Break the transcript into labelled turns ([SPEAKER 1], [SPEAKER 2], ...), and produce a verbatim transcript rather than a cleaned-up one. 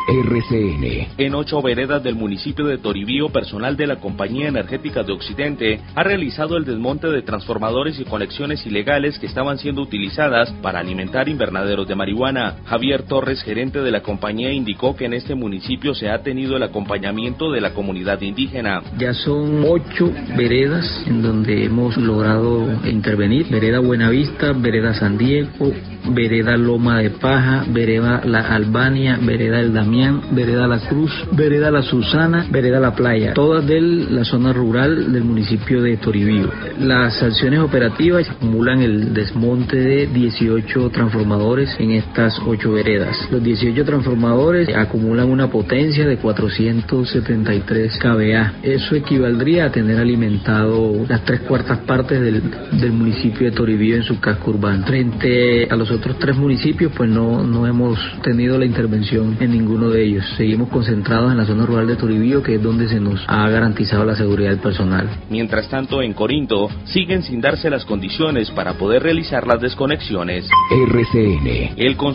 [SPEAKER 1] R C N.
[SPEAKER 2] En ocho veredas del municipio de Toribío, personal de la Compañía Energética de Occidente ha realizado el desmonte de transformadores y conexiones ilegales que estaban siendo utilizadas para alimentar invernaderos de marihuana. Javier Torres, gerente de la compañía, indicó que en este municipio se ha tenido el acompañamiento de la comunidad indígena.
[SPEAKER 3] Ya son ocho veredas en donde hemos logrado intervenir: vereda Buenavista, vereda San Diego, vereda Loma de Paja, vereda La Albania, vereda El Damián, vereda La Cruz, vereda La Susana, vereda La Playa, todas de la zona rural del municipio de Toribío. Las acciones operativas acumulan el desmonte de dieciocho transformadores en estas ocho veredas. Los dieciocho transformadores acumulan una potencia de cuatrocientos setenta y tres kilovoltios. Eso equivaldría a tener alimentado las tres cuartas partes del, del municipio de Toribío en su casco urbano. Frente a los otros tres municipios, pues no, no hemos tenido la intervención en ninguno de ellos. Seguimos concentrados en la zona rural de Toribío, que es donde se nos ha garantizado la seguridad del personal.
[SPEAKER 2] Mientras tanto, en Corinto, siguen sin darse las condiciones para poder realizar las desconexiones.
[SPEAKER 1] R C N.
[SPEAKER 2] El